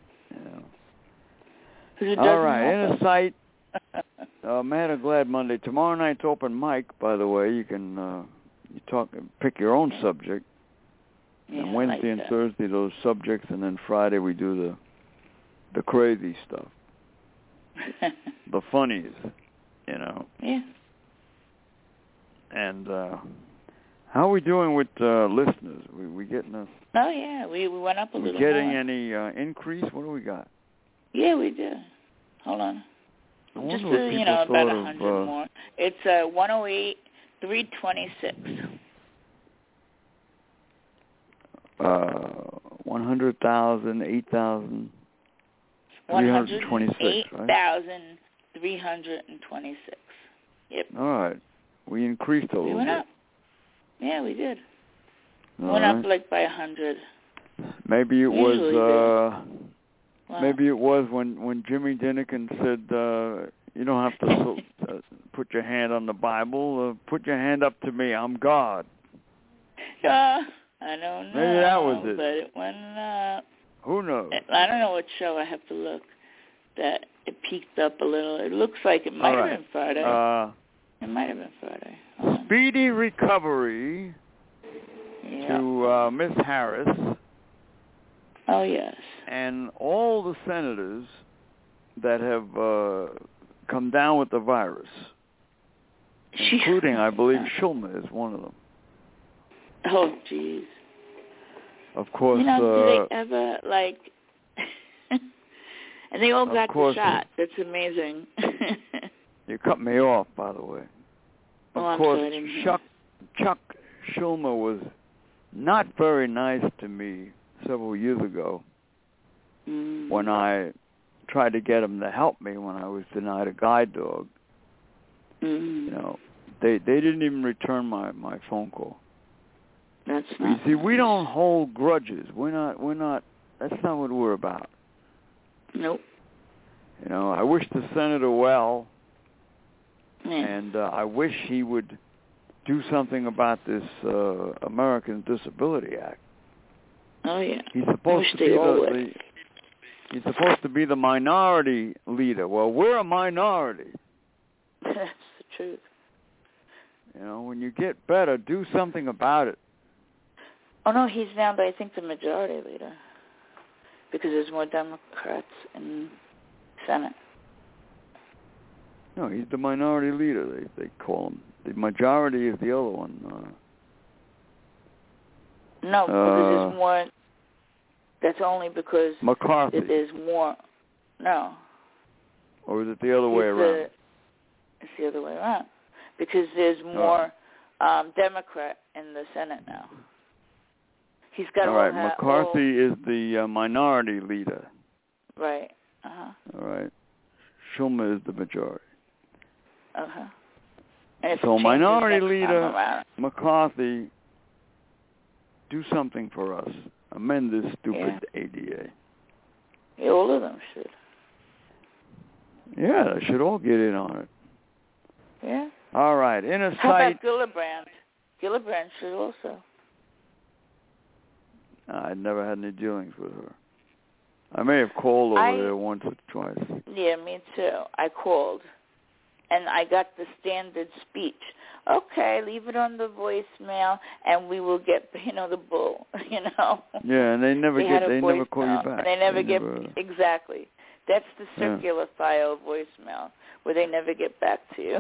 Yeah. All right, Inner Sight, uh, Mad or Glad Monday. Tomorrow night's open mic, by the way. You can uh, you talk, pick your own subject. Yeah, and Wednesday like and that. Thursday, those subjects, and then Friday we do the the crazy stuff, the funnies, you know. Yeah. And uh, how are we doing with uh, listeners? We we getting a Oh, yeah, we, we went up a we little getting more. any uh, increase? What do we got? Yeah, we did. Hold on. I wonder Just, what uh, you people know, about thought a of, hundred uh, more. It's uh, one oh eight, three twenty-six. Uh, one hundred thousand, eight thousand, three hundred twenty-six, eight right? thousand three hundred twenty-six. Yep. All right. We increased a We little went bit. up. Yeah, we did. All went right. up like by a hundred. Maybe it was Usually uh Wow. maybe it was when when Jimmy Dinnikin said uh you don't have to so, uh, put your hand on the Bible, uh, put your hand up to me, I'm God. Uh, I don't know. Maybe that was it. But it went up. Who knows? I don't know what show. I have to look. That it peaked up a little. It looks like it might All have right. been Friday. Uh it might have been Friday. Hold on. Speedy recovery Yep. to uh, Miss Harris Oh, yes. and all the senators that have uh, come down with the virus, including, I believe, Schumer is one of them. Oh, jeez. Of course. You know, do uh, they ever, like... and they all Of got course. the shot. That's amazing. You cut me off, by the way. Of Oh, I'm course, sorry, I didn't hear. Chuck, Chuck Schumer was not very nice to me several years ago Mm. when I tried to get him to help me when I was denied a guide dog. Mm. You know, they they didn't even return my, my phone call. That's You not see, we nice. don't hold grudges. We're not. We're not. That's not what we're about. Nope. You know, I wish the senator well, Yeah. and uh, I wish he would do something about this uh, American Disability Act. Oh, yeah. He's I supposed wish to they be all the, would. the he's supposed to be the minority leader. Well, we're a minority. That's the truth. You know, when you get better, do something about it. Oh, no, he's now, I think, the majority leader. Because there's more Democrats in Senate. No, he's the minority leader. They they call him. The majority is the other one. Uh, No, because Uh, there's more. That's only because McCarthy, there's more. No. or is it the other way It's around? The, it's the other way around. Because there's more um, Democrat in the Senate now. He's got All all right, ha- McCarthy is the uh, minority leader. all, right. Uh-huh. All right. Schumer is the majority. Uh-huh. And if it So changes minority next time leader around, McCarthy, do something for us. Amend this stupid Yeah. A D A. yeah, all of them should. Yeah, they should all get in on it. Yeah. All right, Inner How Sight. about Gillibrand? Gillibrand should also. I never had any dealings with her. I may have called over I- there once or twice. Yeah, me too. I called, and I got the standard speech. Okay, leave it on the voicemail, and we will get, you know, the bull, you know. Yeah, and they never They get. had a They never call you voicemail, back. and they never get never- exactly. That's the Yeah. circular file voicemail where they never get back to you.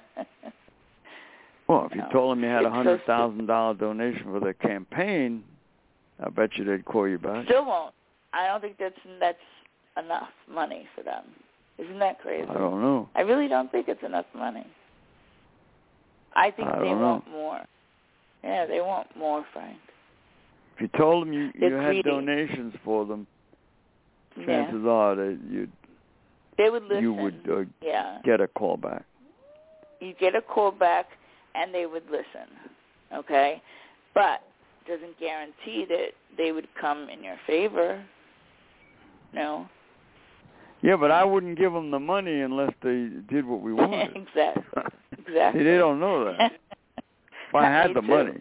Well, if you No. told them you had a It's so hundred thousand dollar donation for their campaign, I bet you they'd call you back. Still won't. I don't think that's that's enough money for them. Isn't that crazy? I don't know. I really don't think it's enough money. I think I they don't want know. more. Yeah, they want more, Frank. If you told them you, you They're had greedy. donations for them, Yeah. chances are that you'd they would listen. you would uh, yeah. get a call back. You get a call back, and they would listen, okay? But it doesn't guarantee that they would come in your favor. No. Yeah, but I wouldn't give them the money unless they did what we wanted. Exactly. Exactly. See, they don't know that. If I had Me the too. money,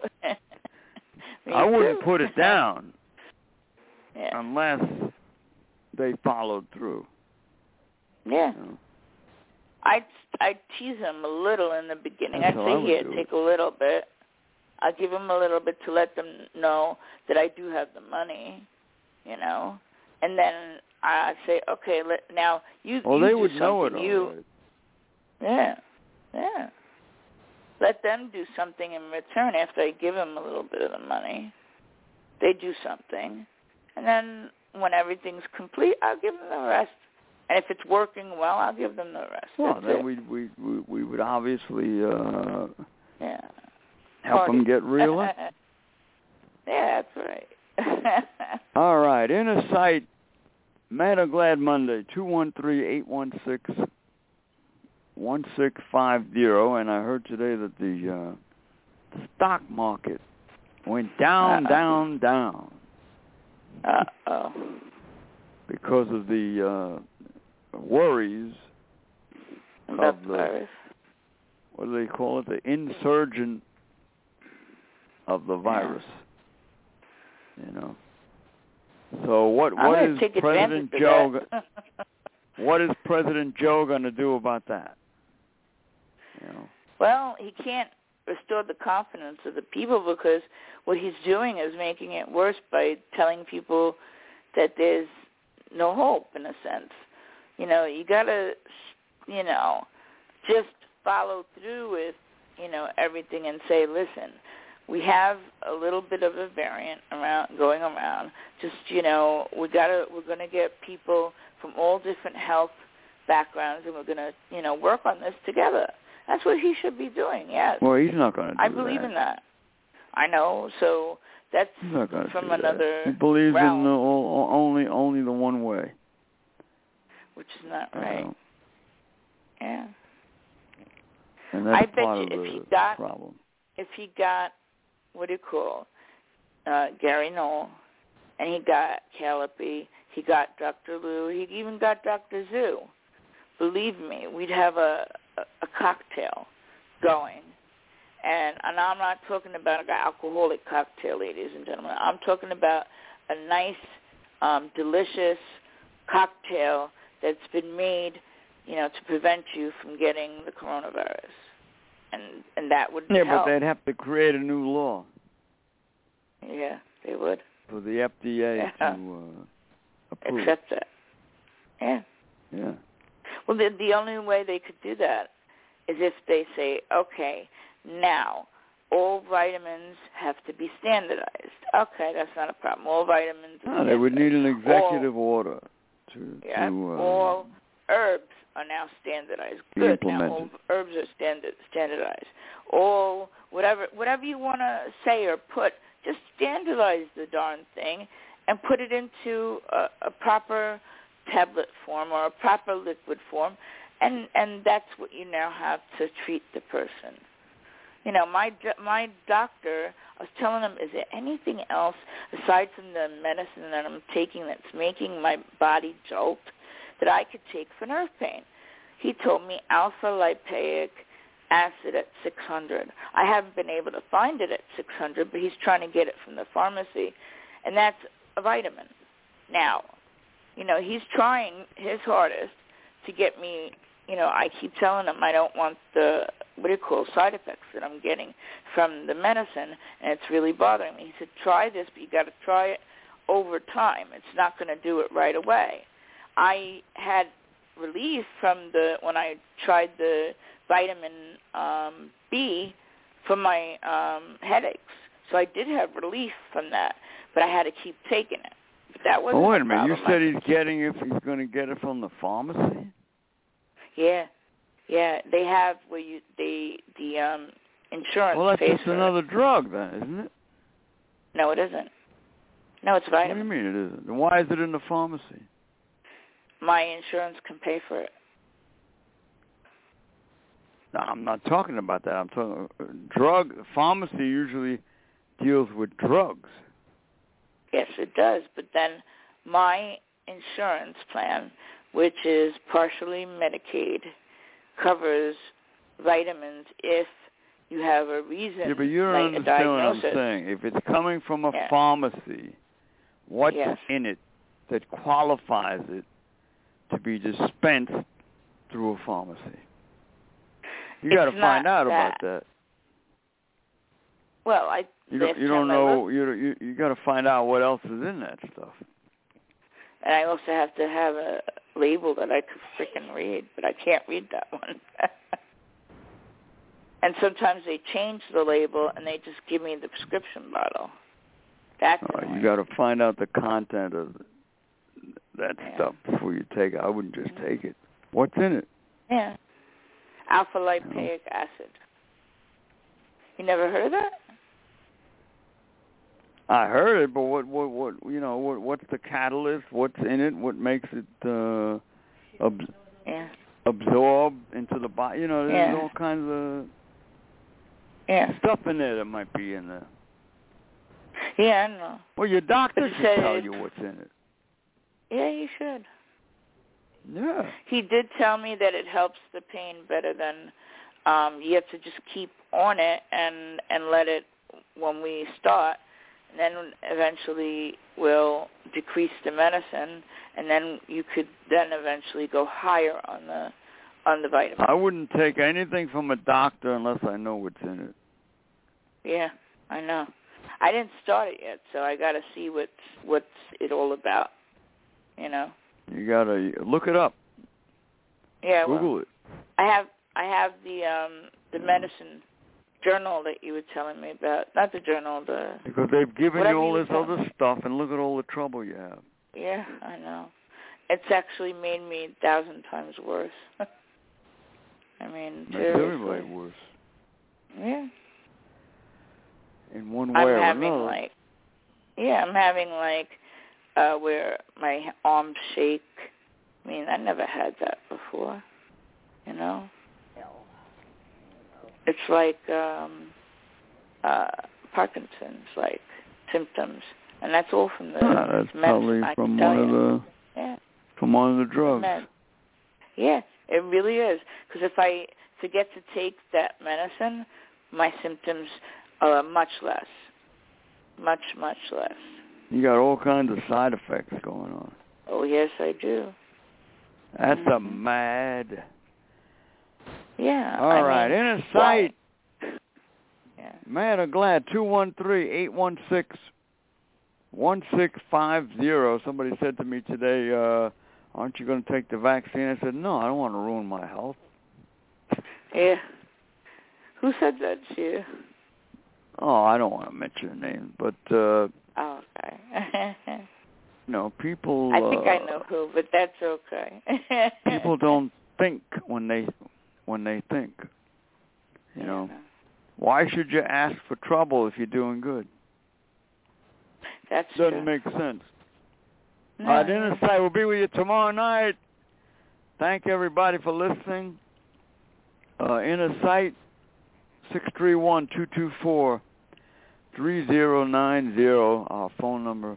I wouldn't too. put it down yeah. unless they followed through. Yeah. You know? I'd, I'd tease them a little in the beginning. That's I'd how say, I would here, do take it. a little bit. I'll give them a little bit to let them know that I do have the money, you know. And then I say, okay, let, now you, Well, you they do would know it something. You, already. Yeah, yeah. Let them do something in return after I give them a little bit of the money. They do something. And then when everything's complete, I'll give them the rest. And if it's working well, I'll give them the rest. Well, That's then it. we, we, we, we would obviously uh, yeah. help Party. them get reelected. Yeah, that's right. All right. Inner Sight, Mad or Glad Monday, two one three, eight one six, one six five zero. And I heard today that the uh, stock market went down, Uh-oh. down, down. Uh-oh. Because of the uh, worries About of the the, virus. what do they call it, the insurgent of the virus. You know. So what I'm what gonna is take President advantage Joe? of that. What is President Joe going to do about that? You know. Well, he can't restore the confidence of the people because what he's doing is making it worse by telling people that there's no hope, in a sense. You know, you got to, you know, just follow through with, you know, everything and say, listen, we have a little bit of a variant around going around. Just, you know, we gotta we're gonna get people from all different health backgrounds, and we're gonna, you know, work on this together. That's what he should be doing. Yes. Well, he's not going to do I believe that. in that. I know. So that's He's not going to from do another. That. He believes realm, in the, o- only only the one way. which is not You right. know. Yeah. And that's I bet part you of if the he got problem. if he got what do you call uh, Gary Knoll, and he got Callipy, he got Doctor Lou, he even got Doctor Zhu. Believe me, we'd have a, a, a cocktail going. And, and I'm not talking about an alcoholic cocktail, ladies and gentlemen. I'm talking about a nice, um, delicious cocktail that's been made, you know, to prevent you from getting the coronavirus. And and that would Yeah, help. but they'd have to create a new law. Yeah, they would. For the F D A Yeah. to uh, approve. Accept that. Yeah. Yeah. Well, the, the only way they could do that is if they say, okay, now all vitamins have to be standardized. Okay, that's not a problem. All vitamins are No, they would need an executive all, order to, yeah, to uh, all herbs are now standardized. be Good. Now implemented. all herbs are standard, standardized. All whatever whatever you want to say or put, just standardize the darn thing and put it into a, a proper tablet form or a proper liquid form, and and that's what you now have to treat the person. You know, my my doctor, I was telling him, is there anything else aside from the medicine that I'm taking that's making my body jolt that I could take for nerve pain? He told me alpha lipoic acid at six hundred. I haven't been able to find it at six hundred, but he's trying to get it from the pharmacy, and that's a vitamin. Now, you know, he's trying his hardest to get me, you know, I keep telling him I don't want the, what do you call, side effects that I'm getting from the medicine, and it's really bothering me. He said, try this, but you got to try it over time. It's not going to do it right away. I had relief from the, when I tried the vitamin um, B for my um, headaches. So I did have relief from that, but I had to keep taking it. But that wasn't Oh, wait a a minute. You problem. said he's getting it, he's going to get it from the pharmacy? Yeah, yeah. They have where you they the um, insurance. Well, that's pays just for another it. drug, then, isn't it? No, it isn't. No, it's What do you vitamin. mean it isn't? Then why is it in the pharmacy? my insurance can pay for it. No, I'm not talking about that. I'm talking drug pharmacy usually deals with drugs. Yes, it does. But then my insurance plan, which is partially Medicaid, covers vitamins if you have a reason, Yeah, but you don't like understand a what I'm diagnosis. saying. If it's coming from a Yeah. pharmacy, what's Yes. in it that qualifies it to be dispensed through a pharmacy? You got to It's find not out about that. that. Well, I You don't, last you don't time I know. looked, You you you got to find out what else is in that stuff. and I also have to have a label that I could freaking read, but I can't read that one. And sometimes they change the label and they just give me the prescription bottle. That's Uh, annoying. you got to find out the content of that Yeah. stuff before you take it. I wouldn't just take it. What's in it? Yeah. Alpha lipoic acid. You never heard of that? I heard it, but what, what, what, you know, what, what's the catalyst? What's in it? What makes it uh, ab- Yeah. absorb into the body? You know, there's Yeah. all kinds of Yeah. stuff in there that might be in there. Yeah, I know. Well, your doctor But should he said tell it- you what's in it. Yeah, you should. Yeah. He did tell me that it helps the pain better than um, you have to just keep on it and, and let it when we start. And then eventually we'll decrease the medicine, and then you could then eventually go higher on the on the vitamin. I wouldn't take anything from a doctor unless I know what's in it. Yeah, I know. I didn't start it yet, so I got to see what's what's it all about. You know. You gotta look it up. Yeah. Google well, it. I have I have the um the medicine journal that you were telling me about. Not the journal, the Because they've given whatever you all you this tell other me. stuff, and look at all the trouble you have. Yeah, I know. It's actually made me a thousand times worse. I mean, Makes seriously. everybody worse Yeah. in one way I'm or having another. like, yeah, I'm having like uh where my arms shake. I mean, I never had that before. You know. It's like um uh Parkinson's like symptoms, and that's all from the Ah, that's medicine, probably I from can tell one of you. the Yeah. from one of the drugs. Med. Yeah, it really is. Because if I forget to take that medicine, my symptoms are much less, much much less. You got all kinds of side effects going on. Oh yes, I do. That's a Mhm. mad. Yeah. All I right, mean, inner sight. yeah. Mad or glad, two one three, eight one six, one six five zero. Somebody said to me today, uh, aren't you going to take the vaccine? I said, no, I don't want to ruin my health. Yeah. Who said that to you? Oh, I don't want to mention a name, but, uh, Oh, okay. you know, people... I think uh, I know who, but that's okay. people don't think when they when they think, you know. Yeah. Why should you ask for trouble if you're doing good? That's Doesn't true. make sense. No, All right, Inner Sight will be with you tomorrow night. Thank everybody for listening. Uh, Inner Sight, six three one, two two four, three zero nine zero, our phone number.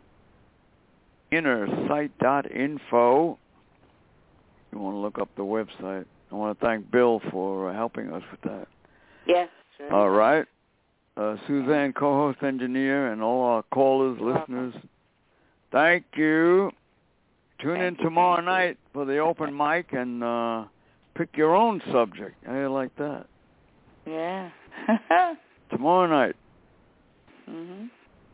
inner sight dot info. You want to look up the website. I want to thank Bill for uh, helping us with that. Yes. Sure. All right. Uh, Suzanne, co-host engineer, and all our callers, You're listeners, thank you. Tune Thank in you, tomorrow thank you. night for the open mic and uh, pick your own subject. How do you like that? Yeah. Tomorrow night Mhm.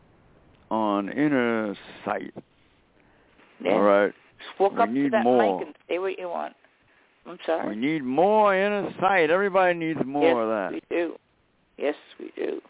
on Inner Sight. Yeah. All right. Just walk We up to need that more. mic and say what you want. I'm We sorry. need more Inner Sight. Everybody needs more yes, of that. we do. Yes, we do.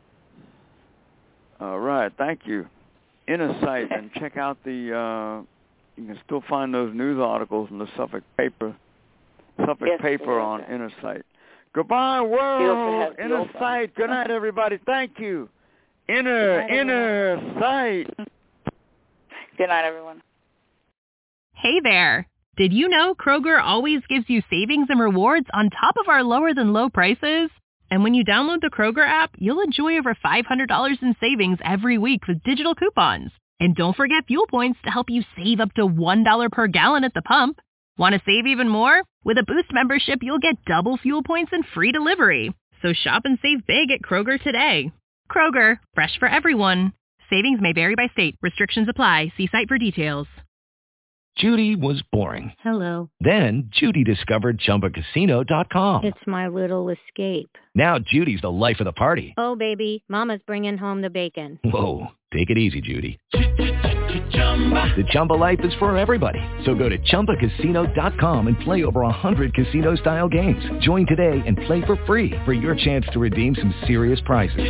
All right. Thank you. Inner Sight. And check out the, uh, you can still find those news articles in the Suffolk paper, Suffolk Yes, paper they on have. Inner Sight. Goodbye, also world. have the Inner old one. Sight. Good night, everybody. Thank you. Inner, Good night, Inner Sight. Good night, everyone. Hey there. Did you know Kroger always gives you savings and rewards on top of our lower-than-low prices? And when you download the Kroger app, you'll enjoy over five hundred dollars in savings every week with digital coupons. And don't forget fuel points to help you save up to one dollar per gallon at the pump. Want to save even more? With a Boost membership, you'll get double fuel points and free delivery. So shop and save big at Kroger today. Kroger, fresh for everyone. Savings may vary by state. Restrictions apply. See site for details. Judy was boring. Hello. Then Judy discovered Chumba Casino dot com. It's my little escape. Now Judy's the life of the party. Oh, baby, mama's bringing home the bacon. Whoa, take it easy, Judy. The Chumba life is for everybody. So go to Chumba Casino dot com and play over one hundred casino-style games. Join today and play for free for your chance to redeem some serious prizes.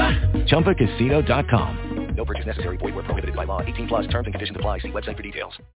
Chumba Casino dot com. No purchase necessary. Void where prohibited by law. eighteen plus terms and conditions apply. See website for details.